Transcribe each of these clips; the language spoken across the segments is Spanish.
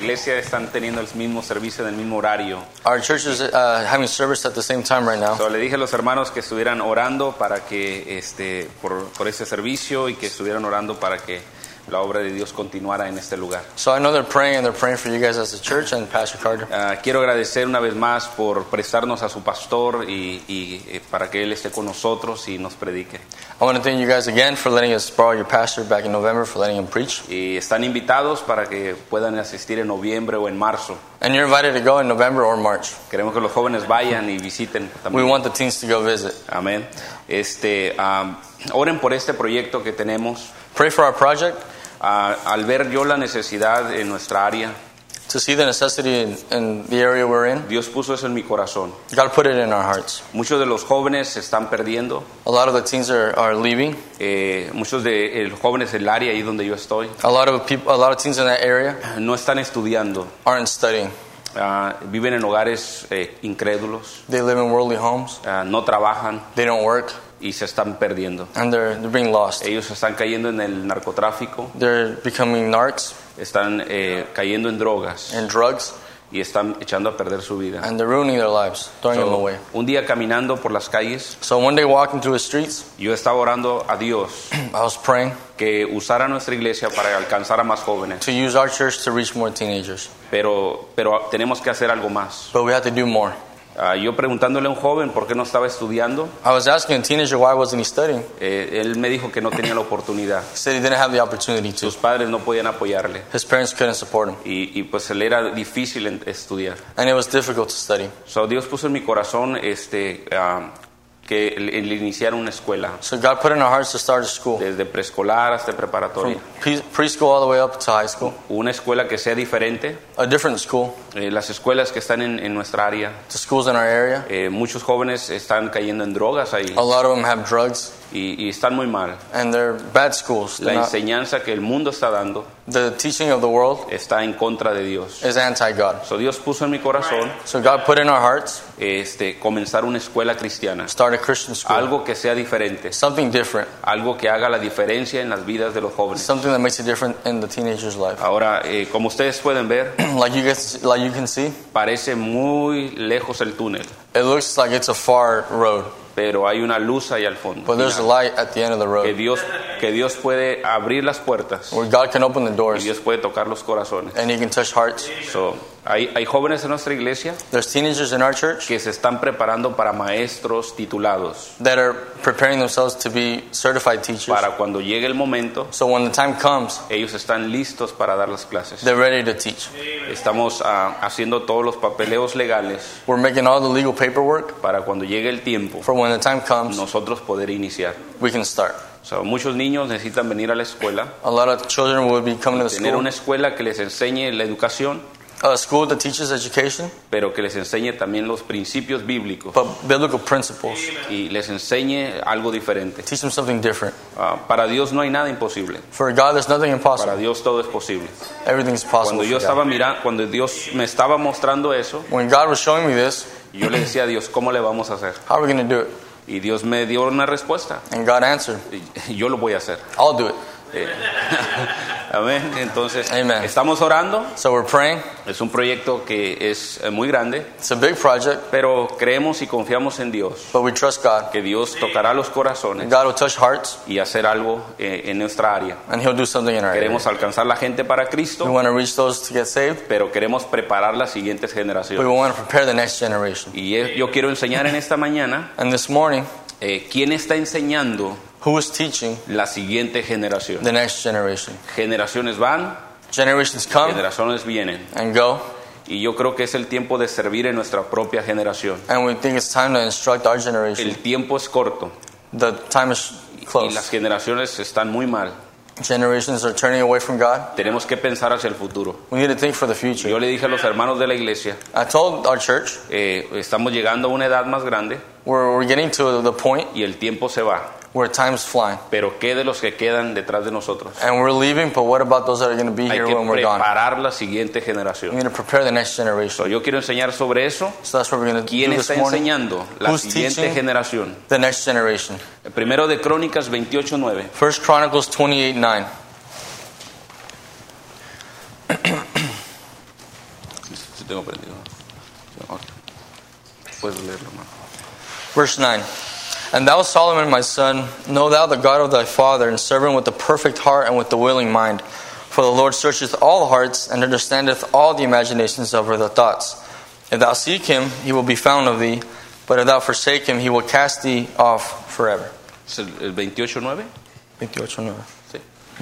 iglesia están teniendo el mismo servicio en el mismo horario. Our church is having service at the same time right now. So, le dije a los hermanos que estuvieran orando para que por ese servicio y que estuvieran orando para que la obra de Dios continuara en este lugar. So I know they're praying for you guys as a church and Pastor Carter. Quiero agradecer una vez más por prestarnos a su pastor y para que él esté con nosotros y nos predique. I want to thank you guys again for letting us borrow your pastor back in November, for letting him preach. Y están invitados para que puedan asistir en noviembre o en marzo. And you're invited to go in November or March. Queremos que los jóvenes vayan y visiten también. We want the teens to go visit. Amén. Oren por este proyecto que tenemos. Pray for our project. Al ver yo la necesidad en nuestra área, to see the necessity in the area we're in, Dios puso eso en mi corazón. God put it in our hearts. Muchos de los jóvenes se están perdiendo. A lot of the teens are leaving. Muchos de los jóvenes del área ahí donde yo estoy, A lot of teens in that area no están estudiando. aren't studying. Viven en hogares incrédulos. They live in worldly homes. No trabajan They don't work. y se están perdiendo. And they're being lost. Ellos están cayendo en el narcotráfico, They're becoming narcs están cayendo en drogas and drugs, y están echando a perder su vida. and they're ruining their lives, throwing them away. Un día caminando por las calles, So one day walking through the streets, yo estaba orando a Dios I was praying que usara nuestra iglesia para alcanzar a más jóvenes, to use our church to reach more teenagers. pero tenemos que hacer algo más. But we have to do more. Yo preguntándole a un joven por qué no estaba estudiando, I was asking a teenager why wasn't he studying. él me dijo que no tenía la oportunidad. He said he didn't have the opportunity to. Sus padres no podían apoyarle His parents couldn't support him. y pues le era difícil estudiar. And it was difficult to study. So Dios puso en mi corazón que el iniciar una escuela, So God put in our hearts to start a school. desde preescolar hasta From preparatoria. preschool all the way up to high school. Una escuela que sea diferente. A different school. Las escuelas que están en nuestra área, The schools in our area. muchos jóvenes están cayendo en drogas ahí A lot of them have drugs. y están muy mal. And they're bad schools. La They're not, enseñanza que el mundo está dando the teaching of the world está en contra de Dios. is anti-God. So Dios puso en mi corazón So God put in our hearts, comenzar una escuela cristiana, start a Christian school. algo que sea diferente, Something different. algo que haga la diferencia en las vidas de los jóvenes. Something that makes a difference in the teenager's life. Ahora, como ustedes pueden ver, Like you can see, parece muy lejos el túnel, it looks like it's a far road. pero hay una luz ahí al fondo. But there's a light at the end of the Que road Dios puede abrir las puertas where God can open the y doors Dios puede tocar los corazones. and He can touch hearts. So, hay jóvenes en nuestra iglesia There's teenagers in our church que se están preparando para maestros titulados, that are preparing themselves to be certified teachers. para cuando llegue el momento, So when the time comes, ellos están listos para dar las clases. they're ready to teach. Estamos haciendo todos los papeleos legales We're making all the legal paperwork para cuando llegue el tiempo, for when the time comes, nosotros poder iniciar. we can start. So, muchos niños necesitan venir a la escuela, A lot of children will be coming to the tener school. una escuela que les enseñe la educación, A school that teaches education, pero que les enseñe también los principios bíblicos but biblical principles. y les enseñe algo diferente. Teach them something different. Para Dios no hay nada imposible. For God, there's nothing Para impossible. Dios todo es posible. Everything's possible Cuando yo for estaba God. mirando, cuando Dios me estaba mostrando eso, When God was showing me this, yo le decía a Dios, ¿cómo le vamos a hacer? how are we going to do it? Y Dios me dio una respuesta. And God answered, Yo lo voy a hacer. I'll do it. Amén. Entonces, Amen. estamos orando. So we're praying. Es un proyecto que es muy grande, It's a big project, pero creemos y confiamos en Dios, but we trust God. que Dios tocará los corazones God will touch hearts, y hacer algo en nuestra área. and He'll do something in our area. Queremos alcanzar la gente para We Cristo, want to reach those to get saved, pero queremos preparar las siguientes but we generaciones. want to prepare the next generation. Y yo quiero enseñar en esta mañana And this morning, quién está enseñando who is teaching la siguiente generación. the next generation? Generaciones van, Generations come generaciones vienen. and go, Y yo creo que es el tiempo de servir en nuestra propia generación. and we think it's time to instruct our generation. El tiempo es corto The time is y las close. generaciones están muy mal. Generations are turning away from God. Tenemos que pensar hacia el futuro. We need to think for the future. Yo le dije a los hermanos de la iglesia, I told our church, estamos llegando a una edad más grande we're getting to the point y el tiempo se va. where time's flying. Pero ¿qué de los que quedan detrás de nosotros? And we're leaving, but what about those that are going to be Hay here que when we're gone? preparar la siguiente We generación. need to prepare the next So, generation. yo quiero enseñar sobre eso. So that's what we're going to ¿Quién do está this morning. enseñando la Who's siguiente teaching generación? the next generation? Primero de Crónicas 28:9. 1 Chronicles 28:9. Sí tengo prendido. Okay. Puedes leerlo, hermano. Verse 9. And thou, Solomon, my son, know thou the God of thy father, and serve him with the perfect heart and with the willing mind. For the Lord searcheth all the hearts, and understandeth all the imaginations of the thoughts. If thou seek him, he will be found of thee. But if thou forsake him, he will cast thee off forever. ¿Es el 28:9? 28:9. Sí.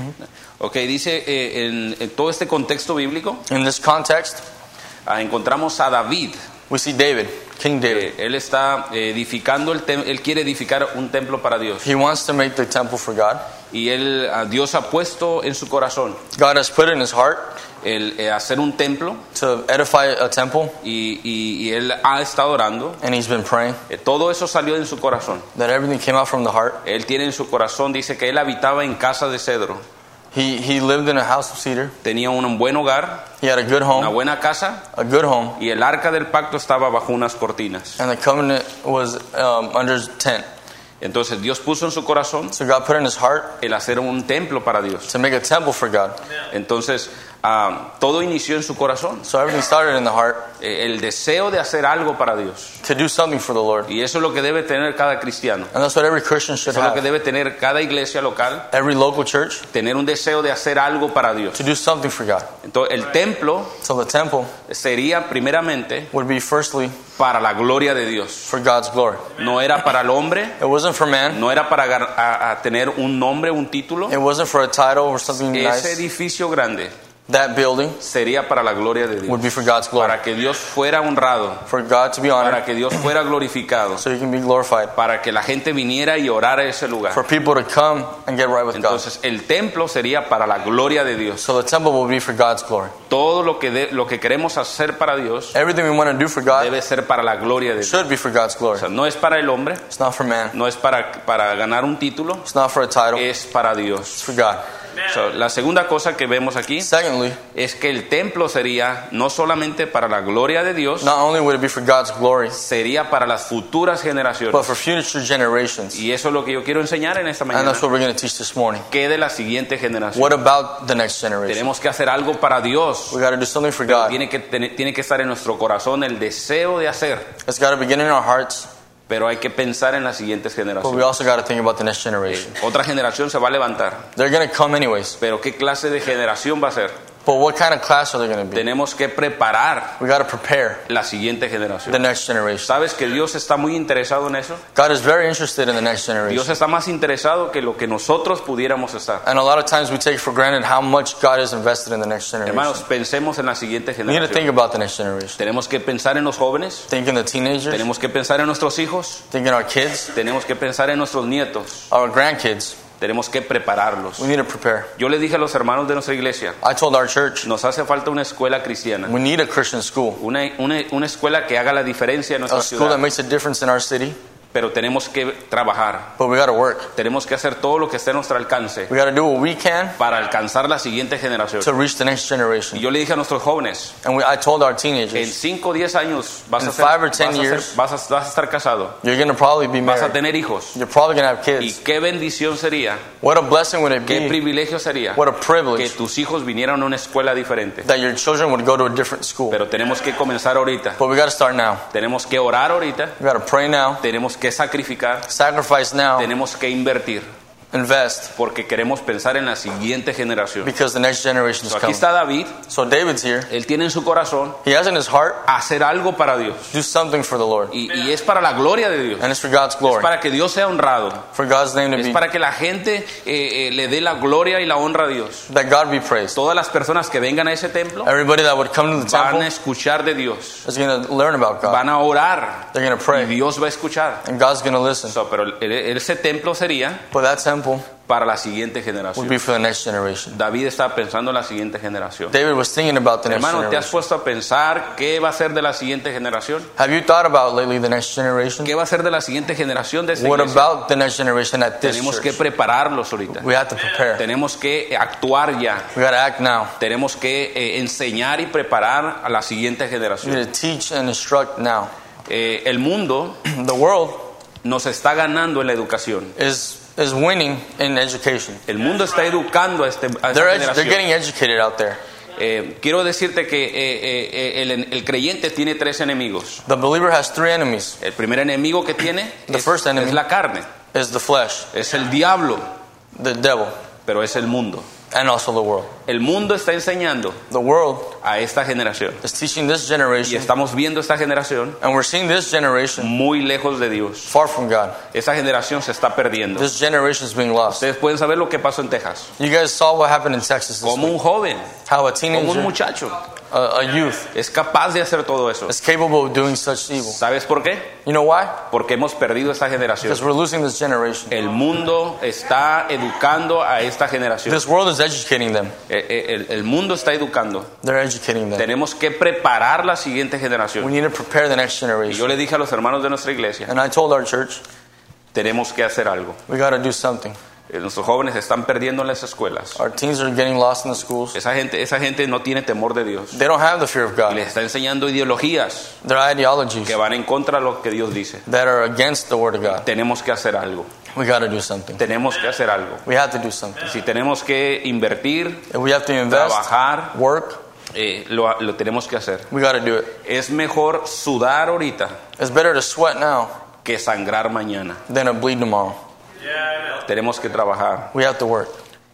Ok, dice en todo este contexto bíblico, In this context, encontramos a David. we see David, King David. Él está edificando, él quiere edificar un templo para Dios. He wants to make the temple for God. Y Dios ha puesto en su corazón God has put in his heart el hacer un templo to edify a temple, y él ha estado orando. and he's been praying Todo eso salió en su corazón. that everything came out from the heart. Él tiene en su corazón, dice que él habitaba en casa de cedro. He lived in a house of cedar. Tenía un buen hogar, He had a good una home, buena casa, a good home, y el arca del pacto estaba bajo unas cortinas. and the covenant was under his tent. Entonces Dios puso en su corazón So God put in his heart el hacer un templo para Dios. to make a temple for God. Entonces todo inició en su corazón. So everything started in the heart El deseo de hacer algo para Dios. to do something for the Lord. Y eso es lo que debe tener cada cristiano. And that's what every Christian should Eso es lo que have. debe tener cada iglesia local. Every local church, Tener un deseo de hacer algo para Dios. to do something for God. Entonces el templo So the temple sería primeramente would be firstly para la gloria de Dios. for God's glory. No era para el hombre, It wasn't for man. no era para a tener un nombre, un título. It wasn't for a title or something Ese nice. edificio grande That building sería para la gloria de would Dios. be for God's glory. Para que Dios fuera honrado, For God to be honored, para que Dios fuera glorificado, so he can be glorified. para que la gente viniera y orara a ese lugar. For people to come and get right with God. Entonces el templo sería para la gloria de Dios. So the temple will be for God's glory. Todo lo que queremos hacer para Dios Everything we want to do for God debe ser para la gloria de Dios. should be for God's glory. O sea, no es para el hombre, It's not for man. no es para ganar un título, It's not for a title. es para It's Dios. for God. So, la segunda cosa que vemos aquí Secondly, es que el templo sería no solamente para la gloria de Dios, not only would it be for God's glory, sería para las futuras generaciones. but for future generations. Y eso es lo que yo quiero enseñar en esta And mañana. that's what we're going to teach this morning. ¿Qué de la siguiente generación? What about the next generation? Tenemos que hacer algo para Dios. We got to do something for God. Tiene que estar en nuestro corazón el deseo de hacer, It's got to begin in our hearts, pero hay que pensar en las siguientes but we generaciones. also got to think about the next generation. Otra generación se va a levantar, They're going to come anyways, pero ¿qué clase de generación va a ser? but what kind of class are they going to be? Tenemos que preparar We got to prepare la siguiente the generación. next generation. ¿Sabes que Dios está muy interesado en eso? God is very interested in the next Dios generation. está más interesado que lo que nosotros pudiéramos estar. And a lot of times we take for granted how much God is invested in the next Hermanos, generation. pensemos en la siguiente We need to think generación. about the next generation. Tenemos que pensar en los jóvenes, Think in the teenagers, tenemos que pensar en nuestros hijos, think in our kids, tenemos que pensar en nuestros nietos, our grandkids. tenemos que prepararlos. We need to prepare. Yo le dije a los hermanos de nuestra iglesia, I told our church, nos hace falta una escuela cristiana, we need a Christian school, una escuela que haga la diferencia en a nuestra school that ciudad, makes a difference in our city, pero tenemos que trabajar, but we got to work. tenemos que hacer todo lo que esté a nuestro alcance We got to do what we can para alcanzar la siguiente generación. to reach the next Y generation. yo le dije a nuestros jóvenes, And I told our en teenagers, 5 o 10 años vas In a, ser- 5 or 10 years, vas a estar casado, you're going to probably be vas a married. tener hijos. You're probably going to have Y kids. qué bendición sería, What a blessing would it qué be, privilegio sería what a que privilege tus hijos vinieran a una escuela diferente. that your children would go to a different school. Pero tenemos que comenzar ahorita, But we got to start now. tenemos que orar ahorita, We got to pray now, tenemos que sacrificar, sacrifice now, tenemos que invertir, invest, porque queremos pensar en la siguiente generación. because the next generation is Aquí coming. está David, So David's here. él tiene en su corazón He has in his heart, hacer algo para Dios. do something for the Lord. Y es para la gloria de Dios, And it's for God's es glory. para que Dios sea honrado, For God's name to es be, para que la gente le dé la gloria y la honra a Dios. that God be praised. Todas las personas que vengan a ese templo Everybody that would come to the van a temple escuchar de Dios, is going to learn about God. van a orar They're going to y pray. Dios va a escuchar. And God's going to listen. Pero ese templo sería But that temple para la siguiente would generación. be for the next generation. David está pensando en la siguiente generación. David was thinking about the next Hermano, ¿te has generation. puesto a pensar qué va a ser de la siguiente generación? Have you thought about lately the next generation? ¿Qué va a ser de la siguiente generación de esta What iglesia? about the next generation at this Tenemos que church? prepararlos ahorita. We have to prepare. Tenemos que actuar ya. We got to act now. Tenemos que enseñar y preparar a la siguiente We generación. need to teach and instruct now. El mundo The world nos está ganando en la educación. is winning in education. El mundo está educando a esta They're generación. getting educated out there. Quiero decirte que el creyente tiene 3 enemigos. The believer has 3 enemies. El primer enemigo que tiene first enemy es la carne, is the flesh, es el diablo, the devil, pero es el mundo. and also the world. El mundo está enseñando The world a esta generación. is teaching this Y generation, estamos viendo esta generación and we're seeing this generation muy lejos de Dios. far from God. Esa generación se está perdiendo. This generation is being lost. Ustedes pueden saber lo que pasó en Texas. You guys saw what happened in Texas this Como week. un joven, How a como un teenager, muchacho, a youth, es capaz de hacer todo eso. is capable of doing such evil. ¿Sabes por qué? You know why? Porque hemos perdido esta generación. Because we're losing this generation. El mundo está educando a esta generación. This world is educating them. El mundo está educando. They're educating them. Tenemos que preparar la siguiente We generación. need to prepare the next Y yo generation. le dije a los hermanos de nuestra iglesia, And I told our church, tenemos que hacer algo. we got to do something. Nuestros jóvenes se están perdiendo en las escuelas. Our teens are getting lost in the schools. Esa gente no tiene temor de Dios. They don't have the fear of Y God. les está enseñando ideologías Their ideologies que van en contra de lo que Dios dice. that are against the Word of God. Tenemos que hacer algo. We got to do something. Tenemos que hacer algo. We have to do something. Si tenemos que invertir, If we have to invest, trabajar, work, lo tenemos que hacer. we got to do it. Es mejor sudar ahorita It's better to sweat now que sangrar mañana. than to bleed tomorrow. Tenemos que trabajar. We have to work.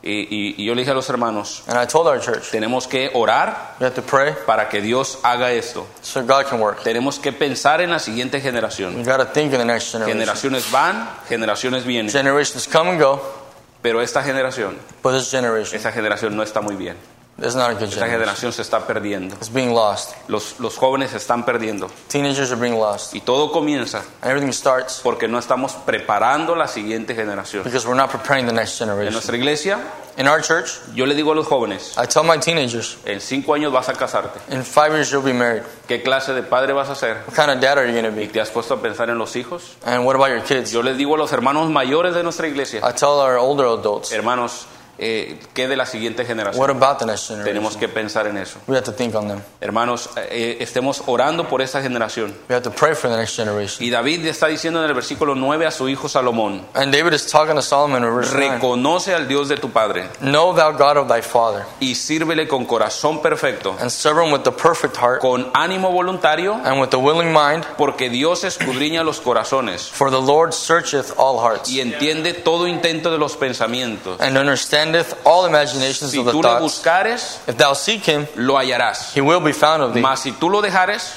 Y yo le dije a los hermanos, And I told our church, tenemos que orar we have to pray para que Dios haga esto. so God can work. Tenemos que pensar en la siguiente generación. We got to think of the next generation. Generaciones van, generaciones vienen. Generations come and go, Pero esta generación but this generation no está muy bien. is not a good Esta generation. generación se está perdiendo. It's being lost. Los jóvenes se están perdiendo. Teenagers are being lost. Y todo comienza And everything starts porque no estamos preparando la siguiente generación. because we're not preparing the next En generation. nuestra iglesia, In our church, yo le digo a los jóvenes, I tell my teenagers, en 5 años vas a casarte. in 5 years you'll be married. ¿Qué clase de padre vas a ser? What kind of dad are you going to ¿Y be? te has puesto a pensar en los hijos? And what about your kids? Yo les digo a los hermanos mayores de nuestra iglesia, I tell our older adults, hermanos, ¿qué de la siguiente generación? what about the next Tenemos generation? que pensar en eso. We have to think on them. Hermanos, estemos orando por esta generación. We have to pray for the next generation. Y David le está diciendo en el versículo 9 a su hijo Salomón, And David is talking to Solomon in verse 9. reconoce al Dios de tu padre Know thou God of thy father, y sírvele con corazón perfecto, and serve him with the perfect heart, con ánimo voluntario, and with the willing mind, porque Dios escudriña los corazones for the Lord searcheth all hearts, y entiende todo intento de los pensamientos. and understandeth all imaginations Si of the tú le thoughts. buscares, If thou seek him, lo hallarás. he will be found of thee. Mas si tú lo dejares,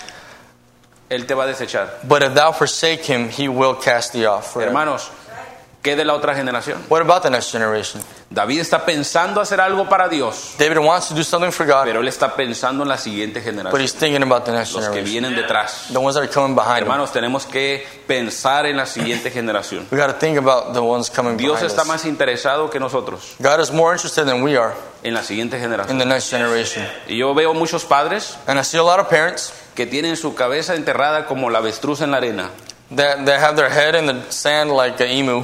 Él te va a desechar. But if thou forsake him, he will cast thee off forever. Hermanos, ¿qué de la otra generación? What about the next generation? David está pensando hacer algo para Dios, David wants to do something for God, pero él está pensando en la siguiente but generación, he's thinking about the next los que generation, vienen detrás. the ones that are coming behind him. Hermanos, tenemos que pensar en la siguiente generación. We got to think about the ones coming Dios behind está us. más interesado que nosotros God is more interested than we are en la siguiente in generación. the next generation. Y yo veo muchos padres And I see a lot of parents que tienen su cabeza enterrada como la avestruz en la arena that have their head in the sand like an emu,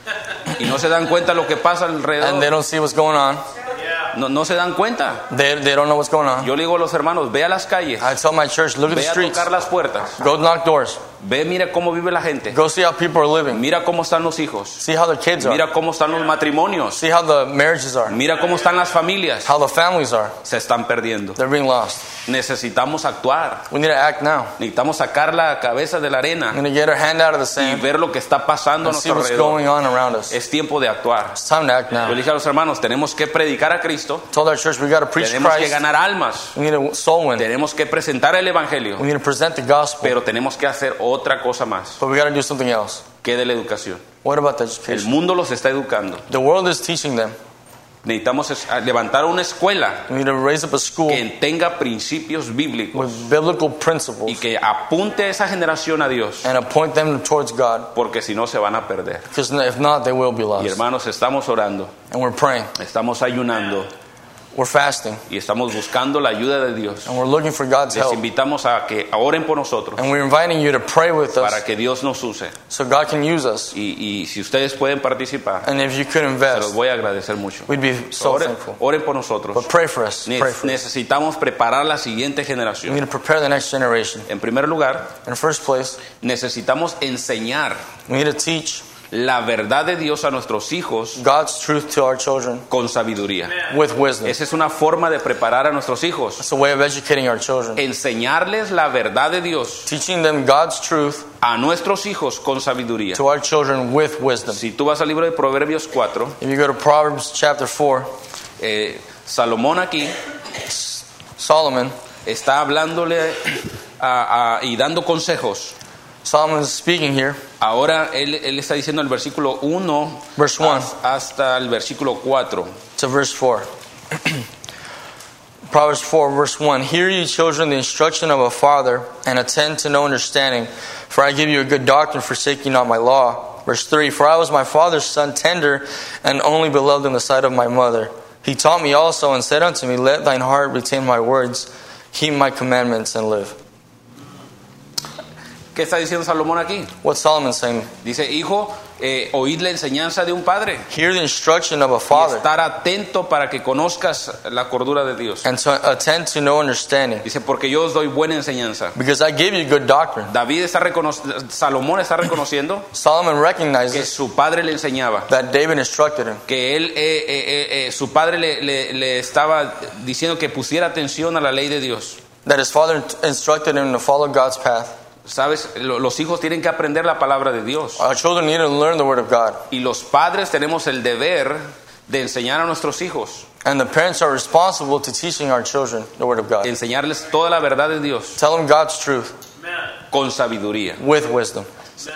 y no se dan cuenta lo que pasa and they alrededor. don't see what's going on. No se dan cuenta. They don't know what's going on. Yo le digo a los hermanos, ve a las calles, I tell my church, look at the ve a streets, tocar las puertas, go knock doors, ve, mira cómo vive la gente, go see how people are living, mira cómo están los hijos, see how the kids are, mira cómo están los matrimonios, see how the marriages are, mira cómo están las familias. how the families are. Se están perdiendo. They're being lost. Necesitamos actuar. We need to act now. Necesitamos sacar la cabeza de la We arena need to get our hand out of the y sand ver lo que está pasando a and see nuestro what's alrededor. going on around us. Es tiempo de actuar. It's time to act Yo le now. dije a los hermanos, tenemos que predicar a Cristo, Told our church we got to preach tenemos que Christ. ganar almas, We need to soul win. tenemos que presentar el Evangelio, We need to present the gospel. pero tenemos que hacer otra cosa más, But we got to do something else. que de la educación. What about the El education? mundo los está educando. The world is teaching them. Necesitamos levantar una escuela We need to raise up a school que tenga principios bíblicos with biblical y principles que apunte a esa generación a Dios, and appoint them towards God, porque si no se van a perder. because if not, they will be Y lost. hermanos, estamos orando, And we're praying. estamos ayunando We're fasting. y estamos buscando la ayuda de Dios. And we're looking for God's Les help. invitamos a que oren por nosotros And we're inviting you to pray with para us que Dios nos use. so God can use us. Y si ustedes pueden participar, And if you could se los invest, voy a agradecer mucho. we'd be so Oren, thankful. oren por nosotros. But pray for us. Pray for us. Necesitamos preparar la siguiente We generación. need to prepare the next generation. En primer lugar, In the first place, necesitamos enseñar we need to teach la verdad de Dios a nuestros hijos God's truth to our children con sabiduría. with wisdom. Esa es una forma de preparar a nuestros hijos. It's a way of educating our children. Enseñarles la verdad de Dios Teaching them God's truth a nuestros hijos con sabiduría. to our children with wisdom. Si tú vas al libro de Proverbios 4, If you go to Proverbs chapter 4, Salomón aquí Solomon está hablándole y dando consejos. Solomon is speaking here. Ahora él está diciendo el versículo 1 Verse 1 hasta el versículo 4. to verse 4. Proverbs 4 verse 1. Hear ye children the instruction of a father, and attend to no understanding. For I give you a good doctrine, forsake ye not my law. Verse 3. For I was my father's son, tender and only beloved in the sight of my mother. He taught me also, and said unto me, Let thine heart retain my words, keep my commandments, and live. ¿Qué está diciendo Salomón aquí? What's Solomon saying? Dice, hijo, oíd la enseñanza de un padre Hear the instruction of a y father, estar atento para que conozcas la cordura de Dios. and to attend to no understanding. Dice, porque yo os doy buena enseñanza. Because I give you good doctrine. Salomón está reconociendo Solomon que recognizes su padre le enseñaba, that David instructed him, que su padre le estaba diciendo que pusiera atención a la ley de Dios. that his father instructed him to follow God's path. Sabes, los hijos tienen que aprender la palabra de Dios. Our children need to learn the word of God. Y los padres tenemos el deber de enseñar a nuestros hijos, And the parents are responsible to teaching our children the word of God. enseñarles toda la verdad de Dios Tell them God's truth con sabiduría. with wisdom.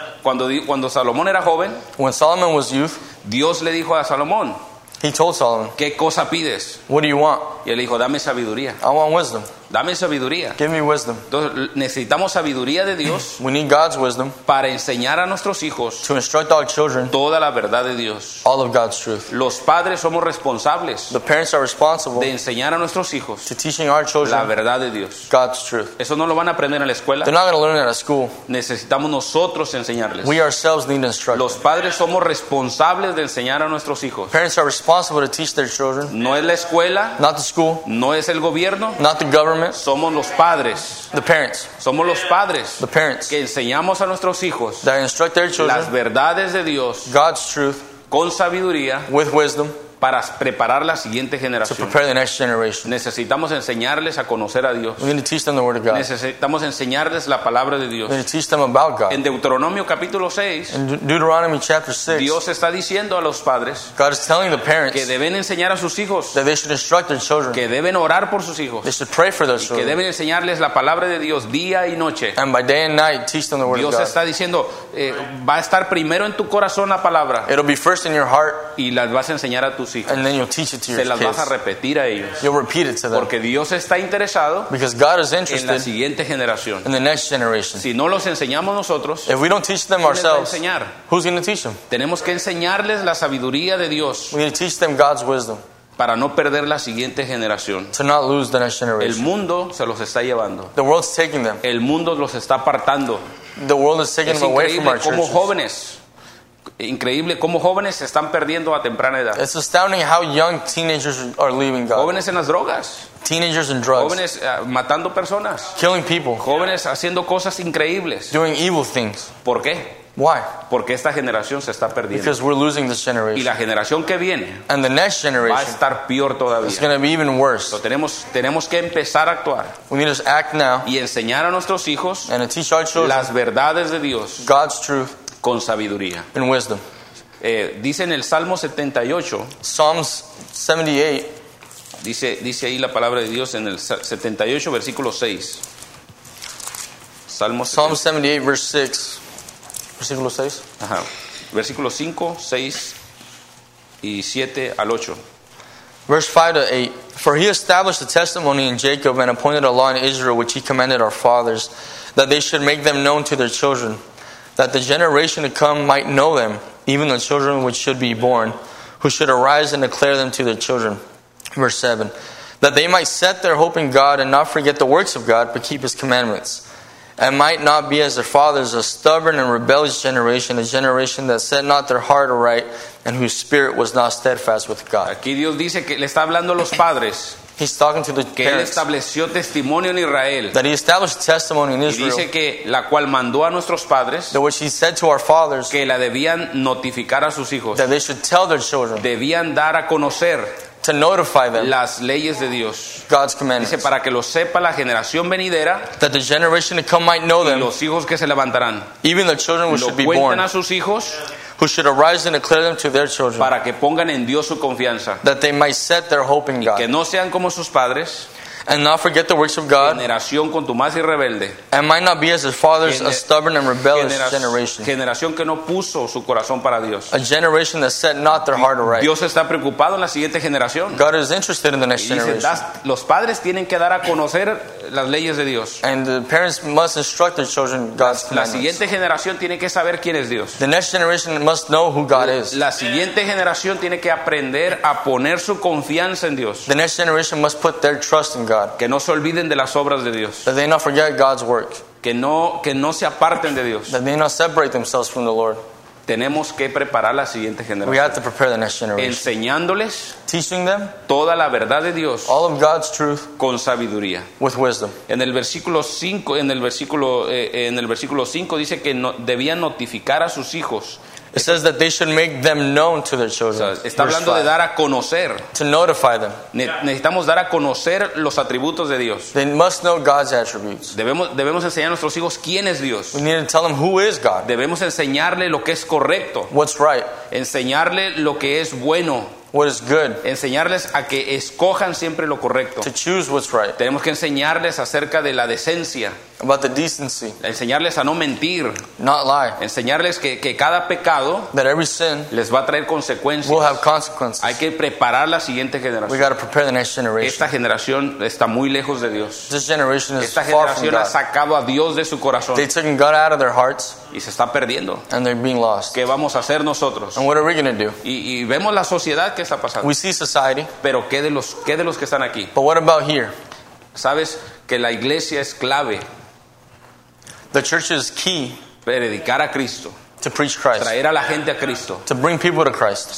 Cuando Salomón era joven, When Solomon was youth, Dios le dijo a Salomón, he told Solomon, ¿qué cosa pides? what do you want? Y él le dijo, dame sabiduría, I want wisdom. dame sabiduría. Give me wisdom. Entonces necesitamos sabiduría de Dios We need God's wisdom para enseñar a nuestros hijos to instruct our children toda la verdad de Dios. all of God's truth. Los padres somos responsables The parents are responsible de enseñar a nuestros hijos to teaching our la children verdad de Dios. God's truth. Eso no lo van a aprender en la escuela. They're not going to learn it at school. Necesitamos nosotros enseñarles. We ourselves need to instruct Los them. padres somos responsables de enseñar a nuestros hijos. Parents are responsible to teach their children, No es la escuela, not the school, no es el gobierno, not the government, somos los padres. the parents. Somos los padres The parents que enseñamos a nuestros hijos that instruct their las children verdades de Dios God's truth con sabiduría with wisdom para preparar la siguiente to generación. prepare the next generation. Necesitamos enseñarles a conocer a Dios. We need to teach them the word of God. Necesitamos enseñarles la palabra de Dios. We need to teach them about God. En Deuteronomio capítulo 6, In Deuteronomy chapter 6, Dios está diciendo a los padres God is telling the parents que deben enseñar a sus hijos, that they should instruct their children. que deben orar por sus hijos, They should pray for their que children. deben enseñarles la palabra de Dios día y noche. And by day and night, teach them the word of Dios God. está diciendo, va a estar primero en tu corazón la palabra It'll be first in your heart, y las vas a enseñar a tus hijos. and then you'll teach it to Se your las vas a kids. repetir a ellos. You'll repeat it to them. Porque Dios está interesado Because God is en la interested siguiente generación. in the next generation. Si no los enseñamos nosotros, If we don't teach them ¿quién les va a ourselves, enseñar? who's going to teach them? Tenemos que enseñarles la sabiduría de Dios We need to teach them God's wisdom para no perder la siguiente generación. to not lose the next El generation. mundo se los está llevando. The world's taking them. El mundo los está apartando. The world is taking Es them away from our increíble cómo churches. jóvenes, increíble cómo jóvenes se están perdiendo a temprana edad. It's astounding how young teenagers are leaving God. Jóvenes en las drogas, Teenagers in drugs, jóvenes matando personas, killing people, jóvenes haciendo cosas increíbles. doing evil things. ¿Por qué? Why? Porque esta generación se está perdiendo. Because we're losing this Y generation. la generación que viene And the next va a generation estar peor is todavía. going to be even worse. So, tenemos que empezar a actuar We need to act now y enseñar a nuestros hijos and to teach our children las verdades de Dios God's truth con sabiduría. and wisdom. Dice en el Salmo 78, Psalms 78, dice ahí la palabra de Dios en el 78, versículo 6. Psalm 78, verse 6. Versículo 6. Ajá. Versículos 5, 6 y 7 al 8. Verse 5 to 8. For he established a testimony in Jacob and appointed a law in Israel, which he commanded our fathers, that they should make them known to their children, that the generation to come might know them, even the children which should be born, who should arise and declare them to their children. Verse 7. That they might set their hope in God and not forget the works of God, but keep his commandments. And might not be as their fathers, a stubborn and rebellious generation, a generation that set not their heart aright, and whose spirit was not steadfast with God. Aquí Dios dice que le está hablando a los padres He's talking to the que Él parents. estableció testimonio en Israel, That he established testimony in y Israel. dice que la cual mandó a nuestros padres That which he said to our fathers. que la debían notificar a sus hijos, That they should tell their children. debían dar a conocer To notify them las leyes de Dios. God's Dice, commandments. para que lo sepa la generación venidera That the generation to come might know y them. los hijos que se levantarán. Even the children who Lo should be cuenten born. a sus hijos Who should arise and declare them to their children. para que pongan en Dios su confianza. That they might set their hope in Que God. no sean como sus padres, And not forget the works of God. generación contumaz y rebelde. And might not be as their fathers, a Gener- stubborn and rebellious generation. Generación que no puso su corazón para Dios. A generation that set not their heart aright. Dios está preocupado en la siguiente generación. God is interested in the next Y dice, generation. los padres tienen que dar a conocer las leyes de Dios. And the parents must instruct their children God's La commandments. siguiente generación tiene que saber quién es Dios. The next generation must know who God is. La siguiente generación tiene que aprender a poner su confianza en Dios. The next generation must put their trust in God. Que no se olviden de las obras de Dios. That they not forget God's work. Que no se aparten de Dios. That they not separate themselves from the Lord. Tenemos que preparar la siguiente We generación, have to prepare the next generation. enseñándoles Teaching them toda la verdad de Dios all of God's truth con sabiduría. with wisdom. En el versículo 5, en el versículo 5 dice que debían notificar a sus hijos. It says that they should make them known to their O sea, children. está Verse hablando de 5. dar a conocer. To notify them. Necesitamos dar a conocer los atributos de Dios. They must know God's attributes. Debemos enseñar a nuestros hijos quién es Dios. We need to tell them who is God. Debemos enseñarle lo que es correcto, What's right. enseñarle lo que es bueno, What is good. enseñarles a que escojan siempre lo correcto. To choose what's right. Tenemos que enseñarles acerca de la decencia, About the decency. enseñarles a no mentir, Not lie. enseñarles que cada pecado That every sin les va a traer consecuencias. will have consequences. Hay que preparar la siguiente We generación. got to prepare the next generation. Esta generación está muy lejos de Dios. This generation is Esta far from generación ha God. sacado a Dios de su corazón They've taken God out of their hearts y se está perdiendo. and they're being lost. ¿Qué vamos a hacer nosotros? And what are we going to do? Y vemos la sociedad que está pasando. We see society, Pero ¿qué de los que están aquí? but what about here? Sabes que la iglesia es clave. The church is key Predicar a Cristo, to preach Christ, traer a la gente a Cristo. to bring people to Christ.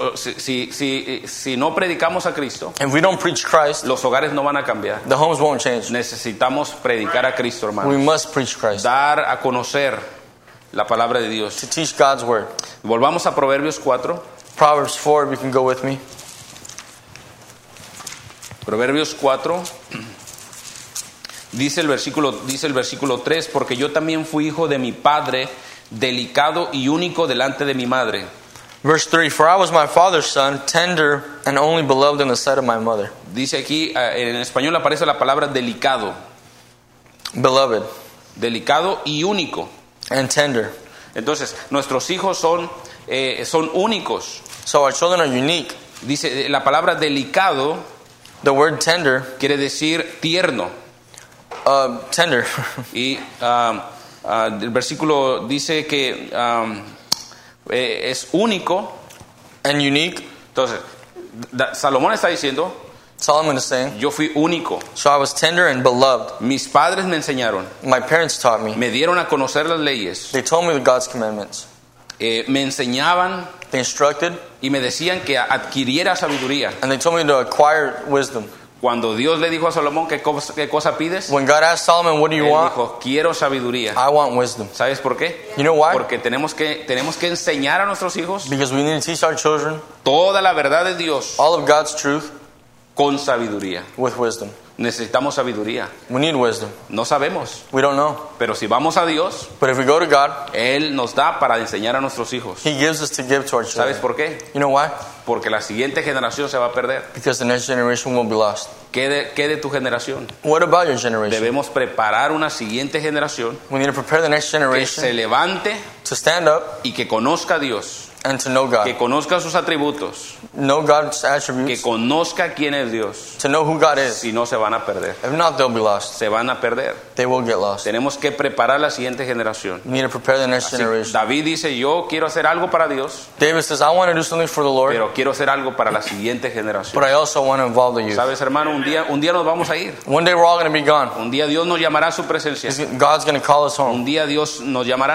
Si no predicamos a Cristo, If we don't preach Christ, los hogares no van a cambiar. the homes won't change. Necesitamos predicar a Cristo, We hermano. must preach Christ. Dar a conocer la palabra de Dios. To teach God's word. Volvamos a Proverbios 4. Proverbs 4, if you can go with me. Proverbios 4. Dice el versículo 3, porque yo también fui hijo de mi padre, delicado y único delante de mi madre. Verse 3, for I was my father's son, tender and only beloved in the sight of my mother. Dice aquí, en español aparece la palabra delicado. Beloved Delicado y único. and tender. Entonces, nuestros hijos son únicos. So our children are unique. Dice, la palabra delicado The word tender, quiere decir tierno. tender. Y el versículo dice que es único. and unique. Entonces, Salomón está diciendo, Solomon is saying, yo fui único. so I was tender and beloved. Mis padres me enseñaron, My parents taught me. me dieron a conocer las leyes, They told me the God's commandments. me enseñaban They instructed y me decían que adquiriera sabiduría. and they told me to acquire wisdom. Cuando Dios le dijo a Salomón, ¿qué cosa pides? When God asked Solomon, what do you Él want? dijo, quiero sabiduría. I want wisdom. ¿Sabes por qué? You know why? Porque tenemos que enseñar a nuestros hijos Because we need to teach our children toda la verdad de Dios all of God's truth con sabiduría. with wisdom. Necesitamos sabiduría. We need wisdom. No sabemos, We don't know. pero si vamos a Dios, But if we go to God, Él nos da para enseñar a nuestros hijos. He gives us to give to our ¿Sabes children. por qué? You know why? Porque la siguiente generación se va a perder. Because the next generation will be lost. ¿Qué de tu generación? What about your generation? Debemos preparar una siguiente generación We need to prepare the next que generation se levante to stand up y que conozca a Dios, and to know God. que conozca sus atributos, Know God's que attributes, conozca quién es Dios. to know who God is. Si no, se van a perder. If not, they'll be lost. Se van a perder. They will get lost. Tenemos que preparar la siguiente generación. We need to prepare the next Así, generation. David dice, yo quiero hacer algo para Dios, David says, I want to do something for the Lord, pero quiero hacer algo para la siguiente generación. but I also want to involve the youth. Sabes, hermano, un día nos vamos a ir. One day we're all going to be gone. Un día Dios nos llamará a su presencia. God's going to call us home. Un día Dios nos llamará.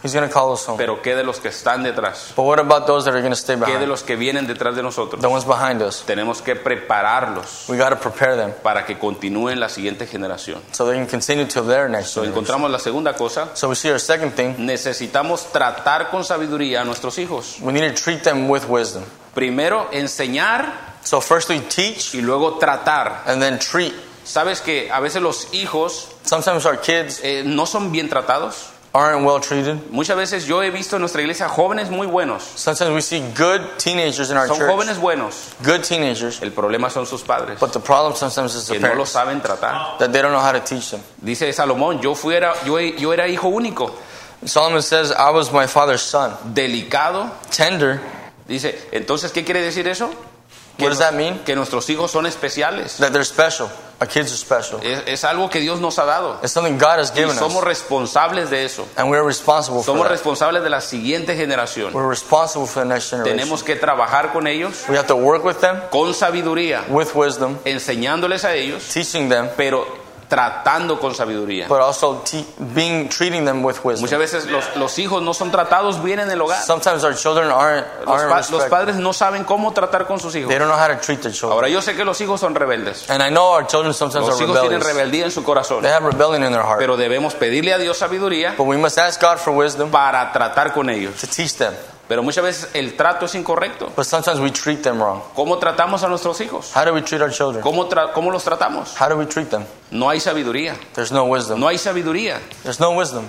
He's going to call us home. Pero ¿qué de los que están detrás? But what about those that are going to stay ¿Qué de behind? los que vienen detrás de nosotros? The ones behind us. Tenemos que prepararlos We got to prepare them para que continúen la siguiente generación. so they can continue to their next So, generation. encontramos la segunda cosa. So we see our second thing. Necesitamos tratar con sabiduría a nuestros hijos. We need to treat them with wisdom. Primero enseñar So firstly, teach y luego tratar. and then treat. Sabes que a veces los hijos Sometimes our kids no son bien tratados. aren't well treated. Muchas veces yo he visto en nuestra iglesia jóvenes muy buenos. Sometimes we see good teenagers in our Son church. jóvenes buenos. Good teenagers. El problema son sus padres, But the problem sometimes is the que no los parents. saben tratar. That they don't know how to teach them. Dice Salomón, yo era hijo único, Solomon says, I was my father's son. delicado. Tender. Dice, entonces, ¿qué quiere decir eso? What does that mean? Que nuestros hijos son especiales. That they're special. Our kids are special. Es algo que Dios nos ha dado. It's something God has Y given somos us. responsables de eso. And we're responsible for Somos that. responsables de la siguiente generación. We're responsible for the next generation. Tenemos que trabajar con ellos We have to work with them con sabiduría, with wisdom, enseñándoles a ellos, teaching them, pero tratando con sabiduría. but also treating them with wisdom. Muchas veces los hijos no son tratados bien en el hogar. Sometimes our children aren't Los respected. padres no saben cómo tratar con sus hijos. They don't know how to treat their children. Ahora yo sé que los hijos son rebeldes. And I know our children sometimes Los are hijos tienen rebellious. rebeldía en su corazón. They have rebellion in their heart. Pero debemos pedirle a Dios sabiduría But we must ask God for wisdom para tratar con ellos. to teach them. Pero muchas veces el trato es incorrecto. But sometimes we treat them wrong. ¿Cómo tratamos a nuestros hijos? How do we treat our children? ¿Cómo los tratamos? How do we treat them? No hay sabiduría. There's no wisdom. No hay sabiduría. There's no wisdom.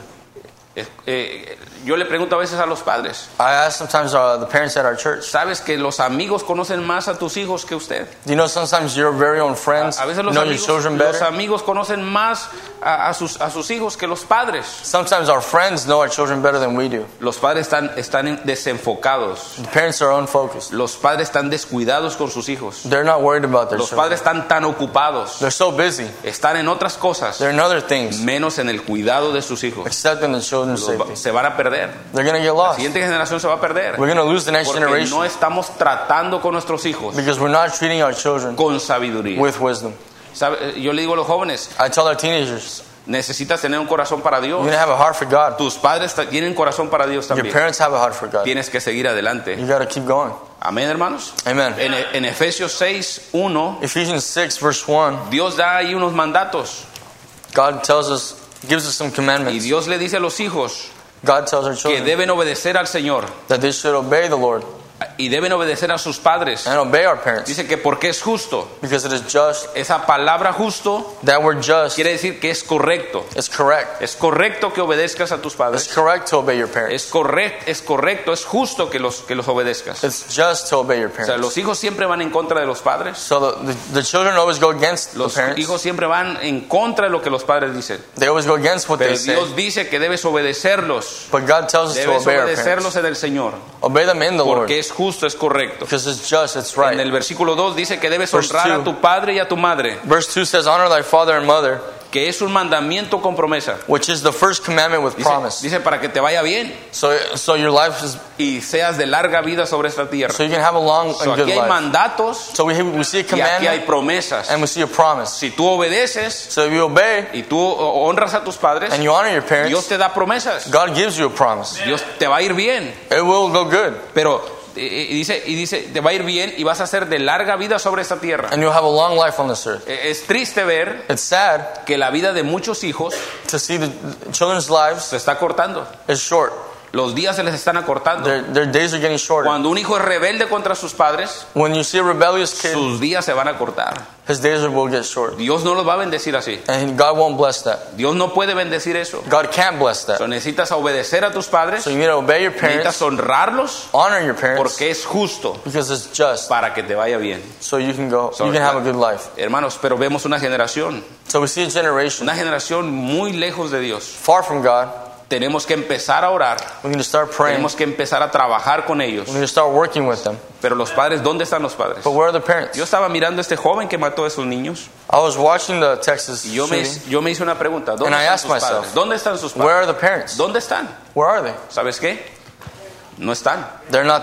Yo le pregunto a veces a los padres, I ask sometimes the parents at our church, ¿sabes que los amigos conocen más a tus hijos que usted? do you know sometimes your very own friends A veces know your children los better? amigos conocen más a sus hijos que los padres. Sometimes our friends know our children better than we do. Los padres están desenfocados. The parents are unfocused. Los padres están descuidados con sus hijos. They're not worried about their Los children. padres están tan ocupados. They're so busy. Están en otras cosas, They're in other things menos en el cuidado de sus hijos. except in the children's safety. Se van a perder. They're going to get La lost. siguiente generación se va a perder. We're going to lose the next Porque generation no estamos tratando con nuestros hijos because we're not treating our children con sabiduría. with wisdom. Yo le digo a los jóvenes, I tell our teenagers, necesitas tener un corazón para Dios. you're going to have a heart for God. Tus padres tienen corazón para Dios Your también. parents have a heart for God. Tienes que seguir adelante. You got to keep going. Amén, hermanos. Amen. En Efesios 6:1, Ephesians 6 verse 1, Dios da ahí unos mandatos. God tells us, gives us some Y commandments. Dios le dice a los hijos God tells our que children deben obedecer al Señor that they should obey the Lord y deben obedecer a sus padres. and obey our parents Dice que porque es justo. because it is just. Esa palabra justo That word just quiere decir que es correcto. is correct. Es correcto que obedezcas a tus It's padres. correct to obey your parents. Es correcto, es justo que los obedezcas. It's just to obey your O sea, parents. los hijos siempre van en contra de los padres. So the children always go against the Los parents. hijos siempre van en contra de lo que los padres dicen. They always go against what Pero they say. Dios dice que debes obedecerlos. But God tells us to Debes obey our obedecerlos parents. en el Señor. Obey them in the Lord Porque es justo, es correcto. because it's just, it's En right. el versículo 2 dice que debes Verse honrar a 2. tu padre y a tu madre, Verse 2 says, honor thy father and mother, que es un mandamiento con promesa. which is the first commandment with promise. Dice para que te vaya bien So your life is, y seas de larga vida sobre esta tierra. so you can have a long So, and good aquí hay life. mandatos So we see a y aquí hay commandment promesas. and we see a promise. Si tú obedeces So if you obey y tú honras a tus padres, and you honor your Dios parents, te da promesas. God gives you a promise. Dios te va a ir bien, It will go good. pero y dice te va a ir bien y vas a ser de larga vida sobre esta tierra. And you'll have a long life on this earth. Es triste ver It's sad que la vida de muchos hijos to see the children's lives se está cortando. is short. Los días se les están acortando. Their days are getting shorter. Cuando un hijo es rebelde contra sus padres, When you see a rebellious kid, sus días se van a cortar. his days will get short. Dios no los va a bendecir así. And God won't bless that. Dios no puede bendecir eso. God can't bless that. So, necesitas obedecer a tus padres, So you need to obey your necesitas parents, honrarlos honor your parents, porque es justo because it's just, para que te vaya bien. so you can go, So, you can have a good life. Hermanos, pero vemos una generación So we see a generation muy lejos de Dios. far from God. Tenemos que empezar a orar, We need to start praying. tenemos que empezar a trabajar con ellos. We need to start working with them. Pero los padres, ¿dónde están los padres? But where are the parents? Yo estaba mirando a este joven que mató a esos niños I was watching the Texas y yo shooting. me hice una pregunta. ¿Dónde And I están asked sus padres? myself, ¿Dónde están sus Where padres? are the parents? ¿Dónde están? Where are they? ¿Sabes qué? No están. They're not there.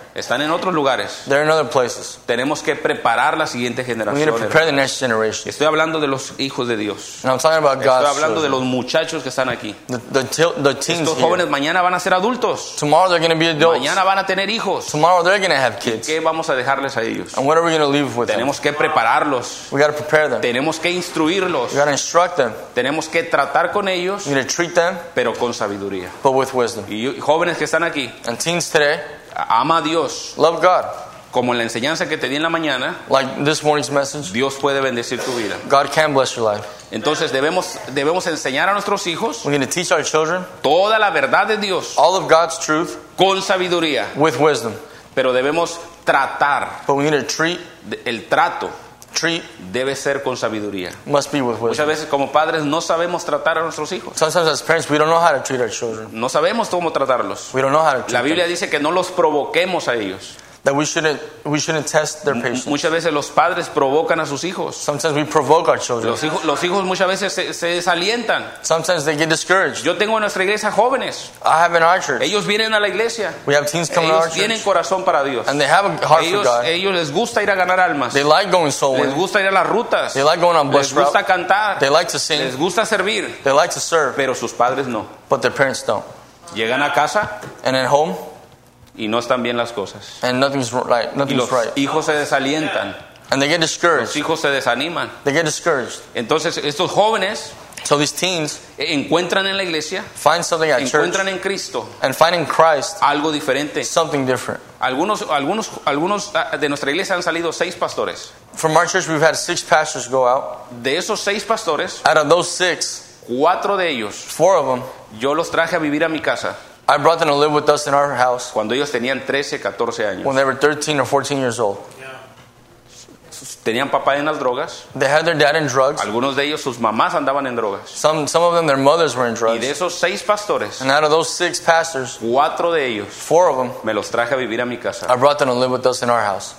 Están en otros lugares. They're in other places. Tenemos que preparar la siguiente We need generación. to prepare the next generation. Estoy hablando de los hijos de Dios. And I'm talking about Estoy God's hablando de children. los muchachos que están aquí. The teens Estos here. jóvenes mañana van a ser adultos. Tomorrow they're going to be adults. Mañana van a tener hijos. Tomorrow they're going to have kids. ¿Qué vamos a dejarles a ellos? And what are we going to leave with them? Tenemos que prepararlos. We got to prepare them. Tenemos que instruirlos. We got to instruct them. Tenemos que tratar con ellos, We need to treat them, pero con sabiduría. but with wisdom. Y jóvenes que están aquí, And teens today, ama a Dios. love God. Como en la enseñanza que te di en la mañana, Like this morning's message, Dios puede bendecir tu vida. God can bless your life. Entonces debemos enseñar a nuestros hijos We need to teach our children toda la verdad de Dios all of God's truth con sabiduría, with wisdom. pero debemos tratar. But we need to treat El trato treat debe ser con sabiduría. must be with Muchas wisdom. veces como padres no sabemos tratar a nuestros hijos. Sometimes as parents, we don't know how to treat our children. No sabemos cómo tratarlos. We don't know how to La treat Biblia them. dice que no los provoquemos a ellos. That we shouldn't test their patience. Muchas veces los padres provocan a sus hijos. Sometimes we provoke our children. Los hijos muchas veces se desalientan. Sometimes they get discouraged. Yo tengo en nuestra iglesia jóvenes. I have in our church. Ellos vienen a la iglesia. We have teens coming to our Ellos tienen church. corazón para Dios. And they have a heart for God. Ellos les gusta ir a ganar almas. They like going soul Les winning. gusta ir a las rutas. They like going on Les bus route. gusta cantar. They like to Les sing. gusta servir. They like to serve. Pero sus padres no. But their parents don't. Llegan a casa And at home, y no están bien las cosas. and nothing's right. Y Nothing's los right. hijos se desalientan. And they get Los discouraged. hijos se desaniman. They get discouraged. Entonces estos jóvenes So these teens encuentran en la iglesia, find something at church encuentran en Cristo and find in Christ algo diferente. something different. Algunos de nuestra iglesia han salido 6 pastores. From our church, we've had 6 pastors go out. De esos 6 pastores, Out of those 6, 4 de ellos 4 of them, yo los traje a vivir a mi casa I brought them to live with us in our house cuando ellos tenían 13, 14 años. when they were 13 or 14 years old. Tenían papá en las drogas. They had their dad in drugs. Algunos de ellos, sus mamás andaban en drogas. Some of them, their mothers were in Y drugs. de esos 6 pastores, And out of those 6 pastors, 4 de ellos 4 of them, me los traje a vivir a mi casa. I brought them to live with us in our house.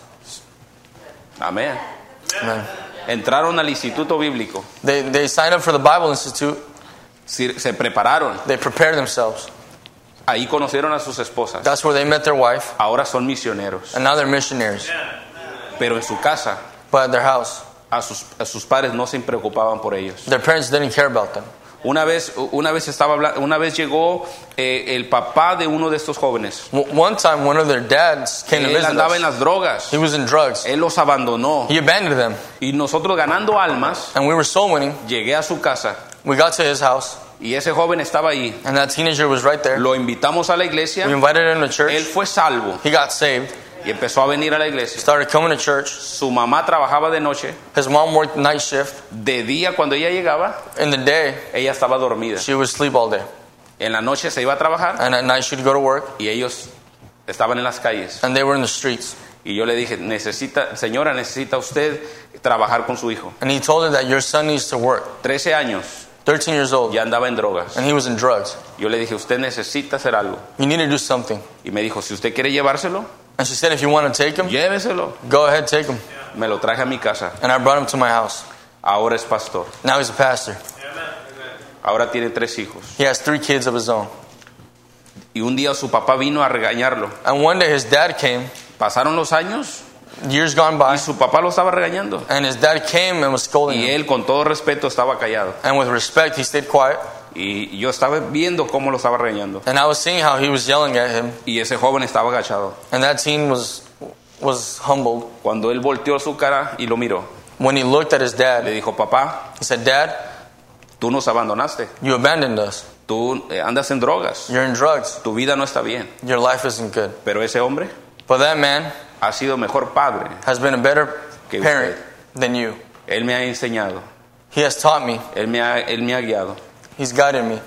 Amén. Amen. Entraron al instituto bíblico. They signed up for the Bible Institute. Se prepararon. They prepared themselves. Ahí conocieron a sus esposas. That's where they met their wife. Ahora son misioneros. And now they're missionaries. Pero en su casa, But at their house, a sus padres no se preocupaban por ellos. their parents didn't care about them. Una vez llegó el papá de uno de estos jóvenes. One time, one of their dads came to Él visit andaba en us. las drogas. He was in drugs. Él los abandonó. He abandoned them. Y nosotros ganando almas, And we were soul winning. llegué a su casa We got to his house. y ese joven estaba ahí. And that teenager was right there. Lo invitamos a la We iglesia. invited him to Él church. fue salvo He got saved. y empezó a venir a la iglesia. Started coming to church. Su mamá trabajaba de noche. His mom worked night shift. De día, cuando ella llegaba, In the day, ella estaba dormida. she would sleep all day. En la noche se iba a trabajar And at night, she'd go to work. y ellos estaban en las calles. And they were in the streets. Y yo le dije, señora, necesita usted trabajar con su hijo. And he told her that your son needs to work. 13 años, 13 years old. ya andaba en drogas. And he was in drugs. Yo le dije, usted necesita hacer algo. You need to do something. Y me dijo, si usted quiere llevárselo, And she said, if you want to take him, lléveselo. go ahead, take him. Me lo traje a mi casa. And I brought him to my house. Ahora es pastor. Now he's a pastor. Ahora tiene 3 hijos. He has 3 kids of his own. Y un día su papá vino a regañarlo. And one day his dad came, Pasaron los años years gone y by, su papá lo estaba regañando. and his dad came and was scolding Y him. él, con todo respeto, estaba callado. And with respect, he stayed quiet. Y yo estaba viendo cómo lo estaba regañando. And I was seeing how he was yelling at him. Y ese joven estaba agachado. And that teen was humbled. Cuando él volteó su cara y lo miró, When he looked at his le dad, dijo, papá, he said, Dad, tú nos abandonaste. you abandoned us. Tú andas en drogas. You're in drugs. Tu vida no está bien. Your life isn't good. Pero ese hombre But that man ha sido mejor padre. has been a better Que parent usted. than you. Él me ha enseñado. He has taught me. Él me ha guiado. He's guided me.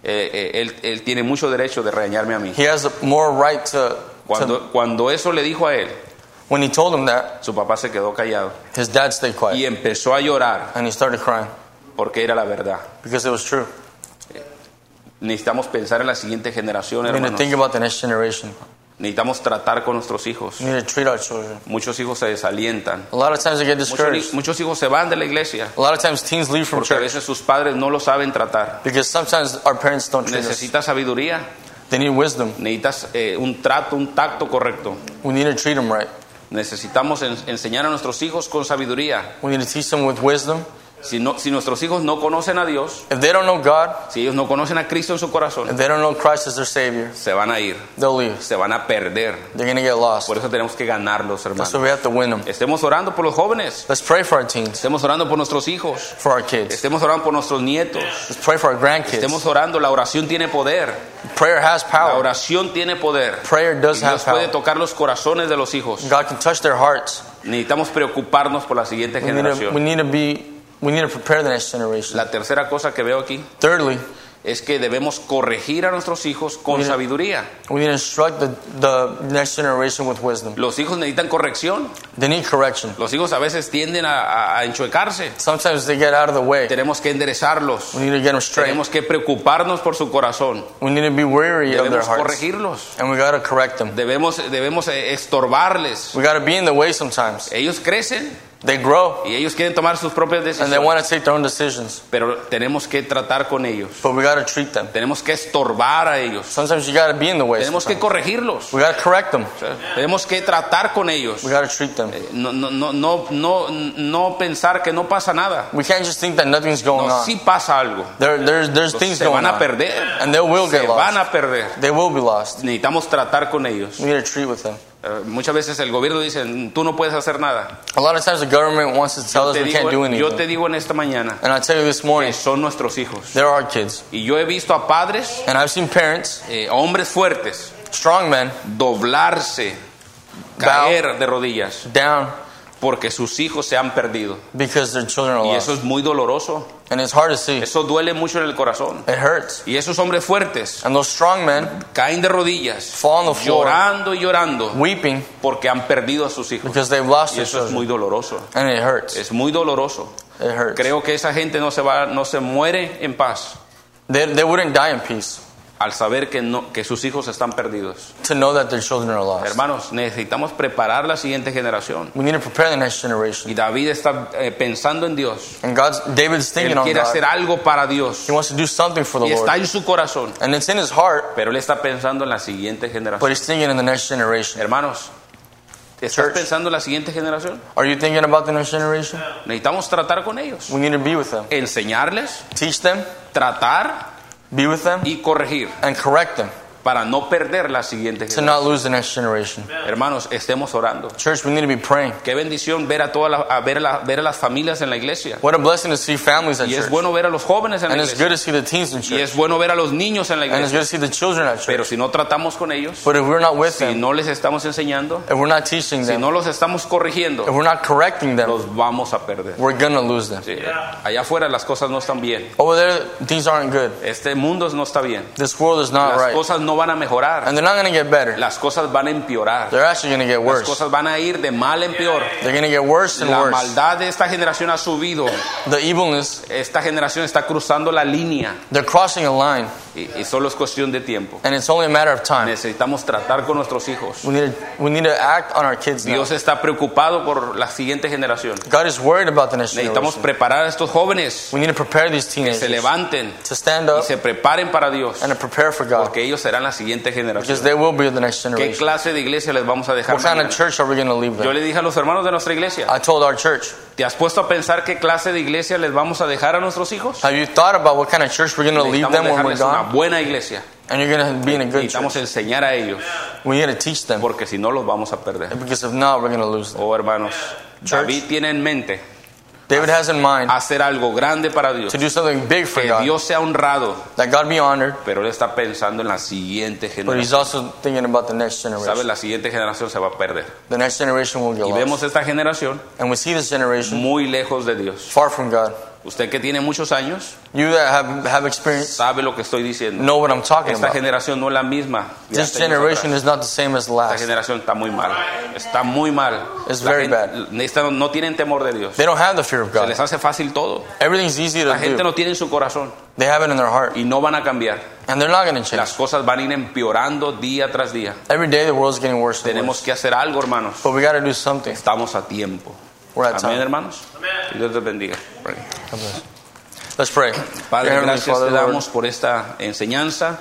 Él tiene mucho derecho de regañarme a mí. He has more right to Cuando eso le dijo a él, when he told him that, su papá se quedó callado his dad stayed quiet. y empezó a llorar And he started crying porque era la verdad. because it was true. Necesitamos pensar en la siguiente generación, We need to hermanos. think about the next generation. Necesitamos tratar con nuestros hijos. We need to treat our children. Muchos hijos se desalientan. A lot of times they get discouraged. Muchos hijos se van de la iglesia A lot of times teens leave from porque a church veces sus padres no lo saben tratar. because sometimes our parents don't treat us. Necesita sabiduría. They need wisdom. Necesitas un trato, un tacto correcto. We need to treat them right. Necesitamos enseñar a nuestros hijos con sabiduría. We need to teach them with wisdom. Si nuestros hijos no conocen a Dios, If they don't know God, si ellos no conocen a Cristo en su corazón, if they don't know Christ as their Savior, se van a ir, they'll leave. se van a perder. They're going to get lost. Por eso tenemos que ganarlos, That's hermanos. why we have to win them. Estemos orando por los jóvenes, Let's pray for our teens, estemos orando por nuestros hijos, for our kids. estemos orando por nuestros nietos, Let's pray for our grandkids. estemos orando. La oración tiene poder, Prayer has la power. oración tiene poder. Prayer does have Dios puede power. tocar los corazones de los hijos. God can touch their hearts. Necesitamos preocuparnos por la siguiente We generación. need to prepare the next generation. La tercera cosa que veo aquí Thirdly, es que debemos corregir a nuestros hijos con Mira. sabiduría. we need to instruct the next generation with wisdom. Los hijos necesitan corrección. They need correction. Los hijos a veces tienden a enchuecarse. Sometimes they get out of the way. Tenemos que enderezarlos. We need to get them straight. Tenemos que preocuparnos por su corazón. We need to be weary of their Debemos hearts. corregirlos. And we got to correct them. Debemos estorbarles. We got to be in the way sometimes. Ellos crecen They grow y ellos quieren tomar sus propias and they decisiones. want to take their own decisions. Pero tenemos que tratar con ellos. But we got to treat them. Tenemos que estorbar a ellos. Sometimes you got to be in the way. Tenemos que sometimes. corregirlos. We got to correct them. Tenemos que tratar con ellos. We got to treat them. No pensar que no pasa nada. We can't just think that nothing's going No, on. sí pasa algo. There's things Se going van a on. perder. And they will Se get van lost. a perder. They will be lost. Necesitamos tratar con ellos. We need to treat with them. Muchas veces el gobierno dice, tú no puedes hacer nada. A lot of times the government wants to tell us we can't do Yo te anything. digo en esta mañana And I tell you this morning, que son nuestros hijos. they're our kids. Y yo he visto a padres, And I've seen parents, hombres fuertes, strong men, doblarse, caer de rodillas, down porque sus hijos se han perdido. because their children are Y eso lost. es muy doloroso. And it's hard to see. Eso duele mucho en el corazón. It hurts. Y esos hombres fuertes And those strong men caen de rodillas, fall on the floor, llorando y llorando, weeping porque han perdido a sus hijos. because they've lost Y their eso es muy children. doloroso. And it hurts. Es muy doloroso. It hurts. Creo que esa gente no se muere en paz They wouldn't die in peace al saber que sus hijos están perdidos. to know that their children are lost. Hermanos, necesitamos preparar la siguiente generación. We need to prepare the next Y generation. David está pensando en Dios. And David's Él thinking on quiere hacer God. algo para Dios. He wants to do something for the Y está Lord. en su corazón. And it's in his heart, Pero él está pensando en la siguiente but generación. he's thinking in the next generation. Hermanos, ¿estás Church. pensando en la siguiente generación? Are you thinking about the next generation? Necesitamos tratar con ellos. We need to be with them. Enseñarles, Teach them, tratar be with them, y corregir and correct them para no perder la siguiente to generación. not lose the next generation. Hermanos, estemos orando. Church, we need to be praying. Qué bendición ver a ver a las familias en la iglesia. What a blessing to see families at Y es church. bueno ver a los jóvenes en la And it's good iglesia. to see the teens in Y church. es bueno ver a los niños en la And it's good iglesia. to see the children at Pero church. si no tratamos con ellos, But if we're not with si them, no les estamos enseñando, if we're not teaching si them, no los estamos corrigiendo, if we're not correcting them, los vamos a perder. we're going to lose them. Sí, allá afuera las cosas no están bien. Over there, things aren't good. Este mundo no está bien. This world is not Las right. cosas no van a mejorar. And they're not going to get better. Las cosas van a empeorar. They're actually going to get Las worse. cosas van a ir de mal en peor. They're going to get worse and La worse. maldad de esta generación ha subido. The evilness, Esta generación está cruzando la línea they're crossing a line. y solo es cuestión de tiempo. And it's only a matter of time. Necesitamos tratar con nuestros hijos. We need to act on our kids now. Dios está preocupado por la siguiente generación. God is worried about the next Necesitamos generation. preparar a estos jóvenes We need to prepare these que se teenagers levanten to stand y up se preparen para Dios, and to prepare for God, porque ellos serán la siguiente because generación. they will be the next ¿Qué generation. clase de iglesia les vamos a dejar What kind of mañana? church are we going to leave Yo them? le dije a los hermanos de nuestra iglesia, I told our church, ¿te has puesto a pensar qué clase de iglesia les vamos a dejar a nuestros hijos? have you thought about what kind of church we're going to leave Necesitamos them when we're dejarles una gone? buena iglesia. And you're going to be in a good Necesitamos church. enseñar a ellos, We need to teach them, porque si no los vamos a perder. because if not, we're going to lose them. Oh, hermanos, David tiene en mente David has in mind hacer algo grande para Dios, to do something big for que God, Dios sea honrado, that God be honored, pero él está pensando en la siguiente but he's generación. also thinking about the next ¿Sabes? generation. La siguiente generación se va a perder. The next generation will get Y lost. vemos esta generación And we see this generation muy lejos de Dios. far from God. Usted que tiene muchos años You that have experience sabe lo que estoy diciendo. know what I'm talking Esta about. generación no es la misma. de This hace años generation atrás. is not the same as the Esta last. generación está muy mal. Está muy mal. It's La very gente- no tienen temor de Dios. They don't have the fear of Se God. les hace fácil todo. Everything's easy La to gente do. no tiene en su corazón They have it in their heart. y no van a cambiar. And they're not going to change. Las cosas van a ir empeorando día tras día. Every day the world's getting worse and Tenemos worse. que hacer algo, hermanos. But we got to do something. Estamos a tiempo. We're at Amén, time. hermanos. Que Dios les bendiga. God bless. Let's pray. Padre, Dear Heavenly gracias Father, te Lord, damos por esta enseñanza,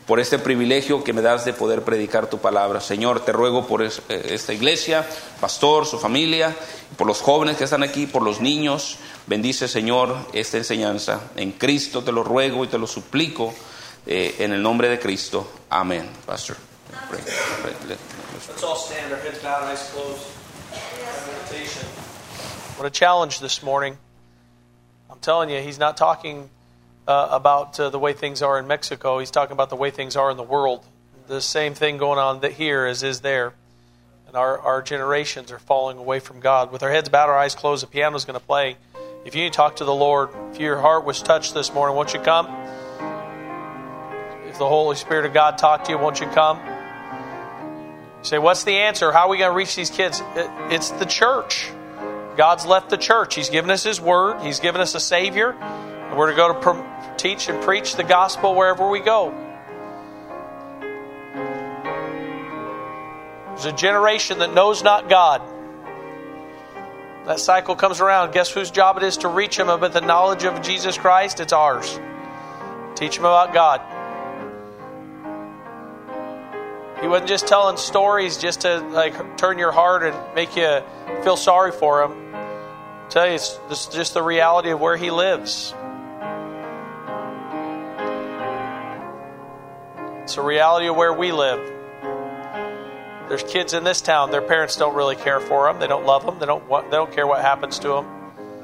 por este privilegio que me das de poder predicar tu palabra. Señor, te ruego por esta iglesia, pastor, su familia, por los jóvenes que están aquí, por los niños. Bendice, Señor, esta enseñanza. En Cristo te lo ruego y te lo suplico, en el nombre de Cristo. Amén. Pastor. Let's all stand, our heads bowed, eyes closed. Meditation. What a challenge this morning. I'm telling you, he's not talking about the way things are in Mexico. He's talking about the way things are in the world. The same thing going on here as is there. And our generations are falling away from God. With our heads bowed, our eyes closed, the piano's going to play. If you need to talk to the Lord, if your heart was touched this morning, won't you come? If the Holy Spirit of God talked to you, won't you come? You say, what's the answer? How are we going to reach these kids? It's the church. God's left the church. He's given us His Word. He's given us a Savior. And we're to go to teach and preach the gospel wherever we go. There's a generation that knows not God. That cycle comes around. Guess whose job it is to reach them with the knowledge of Jesus Christ? It's ours. Teach them about God. He wasn't just telling stories just to turn your heart and make you feel sorry for him. I tell you, this is just the reality of where he lives. It's the reality of where we live. There's kids in this town, their parents don't really care for them. They don't love them. They don't care what happens to them.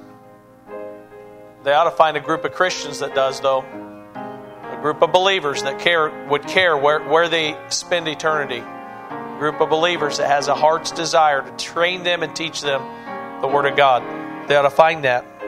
They ought to find a group of Christians that does, though. A group of believers that would care where they spend eternity. A group of believers that has a heart's desire to train them and teach them the Word of God. They ought to find that.